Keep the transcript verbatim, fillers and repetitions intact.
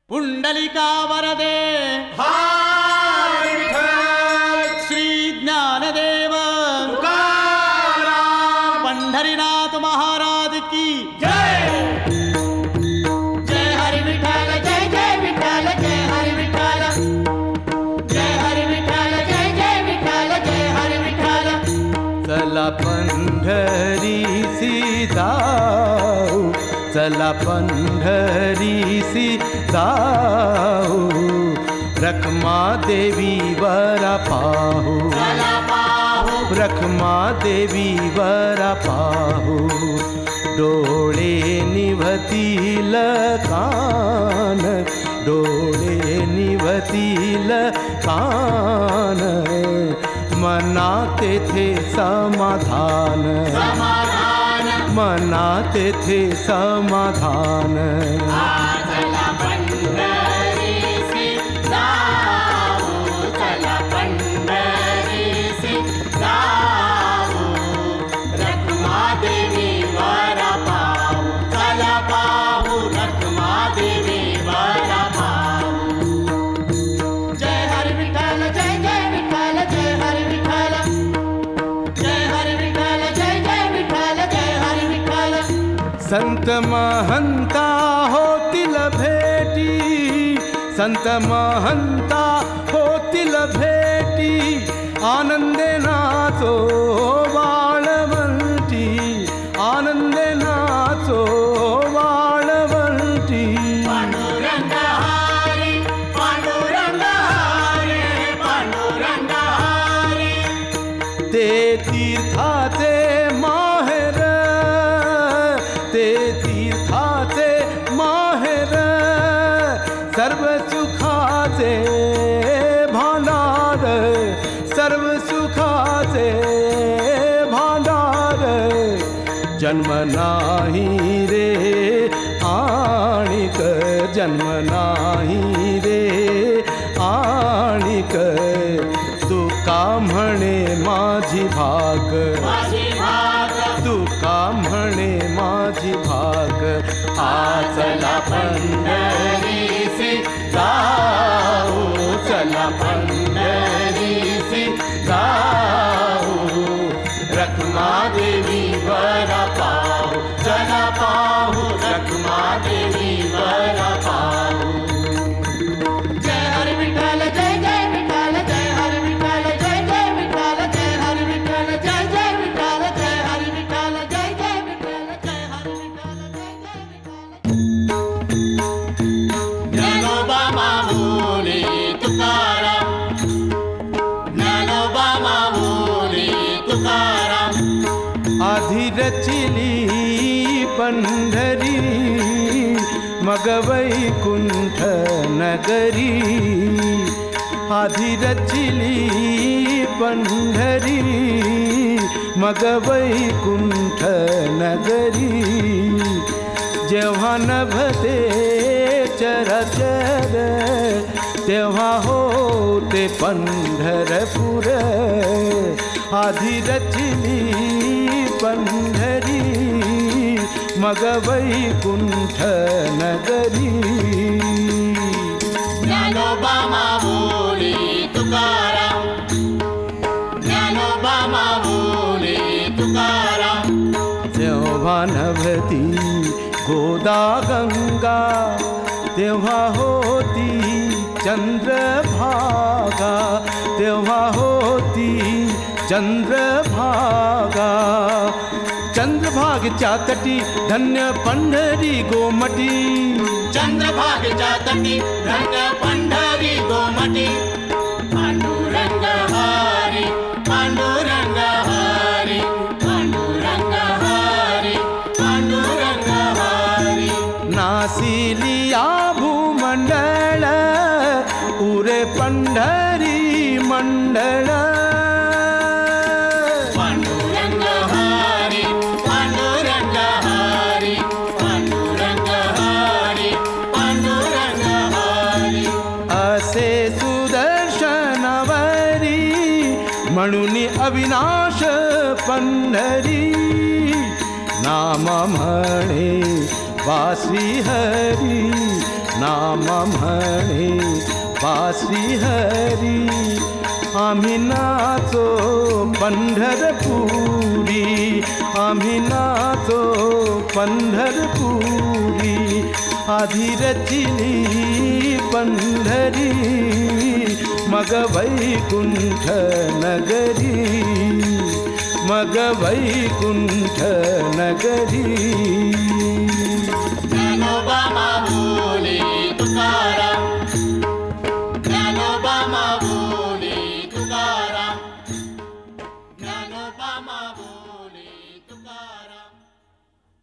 पुंडलिका वरदे हरी विठ्ठल श्री ज्ञानदेव तुकाराम पंढरीनाथ महाराज की जय। जय हरी विठ्ठल जय जय विठ्ठल जय हरी विठ्ठल जय हरी विठ्ठल जय जय विठ्ठल जय हरी विठ्ठल चला पंढरीसी जाऊ, चला पंढरीसी जाऊ, रखमा देवी वरा पाहू, रखमा देवी वरा पाहू, डोळे निवतील कान, डोळे निवतील कान, मना तेथे समाधान, मना तेथे समाधान। चला पंढरीसी जाऊ, चला पंढरीसी जाऊ, रखमा देवी वरा पाहू, चला पाहू रखमा देवी वरा पाहू। जय हरी विठ्ठल जय जय विठ्ठल जय हरी विठ्ठल जय हरी विठ्ठल जय जय विठ्ठल जय हरी विठ्ठल। संत महंता होतील भेटी, संत महंता होतील भेटी, आनंदे नाचो वाळवंटी, आनंदे नाचो वाळवंटी। पांडुरंग हरी पांडुरंग हरी पांडुरंग हरी, ते तीर्थाचे माहेर, ते तीर्थाचे माहेर, सर्व सुखाचे भांडार, सर्व सुखाचे भांडार। जन्म नाही रे आणिक, जन्म नाही रे आणिक, तुका म्हणे माझी भाग, माझी भाग तुका म्हणे माझी भाग। आ चला पंढरीसी जाऊ, चला पंढरीसी जाऊ, रखमा देवी वरा पाहू, चला पाहू रखमा देवी वरा पाहू। जय हरी विठ्ठल जय जय विठ्ठल जय हरी विठ्ठल जय जय विठ्ठल जय हरी विठ्ठल जय जय विठ्ठल जय हरी विठ्ठल जय जय विठ्ठल जय हरी विठ्ठल जय जय विठ्ठल। ज्ञानोबा माऊली तुकाराम, ज्ञानोबा माऊली तुकाराम। आधी रचिली पंढरी मग वैकुंठ नगरी, आधी रचिली पंढरी मग वैकुंठ नगरी। जेव्हा नभते चराचर तेव्हा होते पंढरपूर, आधी रचिली पंढरी मग वैकुंठ नगरी। ज्ञानोबा माऊली तुकाराम, ज्ञानोबा माऊली तुकाराम। जेव्हा नभती गोदा गंगा तेव्हा होती चंद्रभागा, तेव्हा होती चंद्रभागा। चंद्रभागेच्या तटी धन्य पंढरी गोमटी, चंद्रभागेच्या तटी धन्य पंढरी गोमटी। पांडुरंग हरी पांडुरंग हरी पांडुरंग हरी पांडुरंग हरी। नासिलिया भूमंडळ उरे पंढरी मंडळ, पांडुरंग हरी पांडुरंग हरी पांडुरंग हरी पांडुरंग हरी। असे सुदर्शनवरी म्हणून अविनाश पंढरी, नाम म्हणे वासी हरी, नाम म्हणे वासी हरी आम्ही नाचो पंढरपुरी आम्ही नाचो पंढरपुरी आधी रचिली पंढरी मग वैकुंठ नगरी मग वैकुंठ नगरी ज्ञानोबा माऊली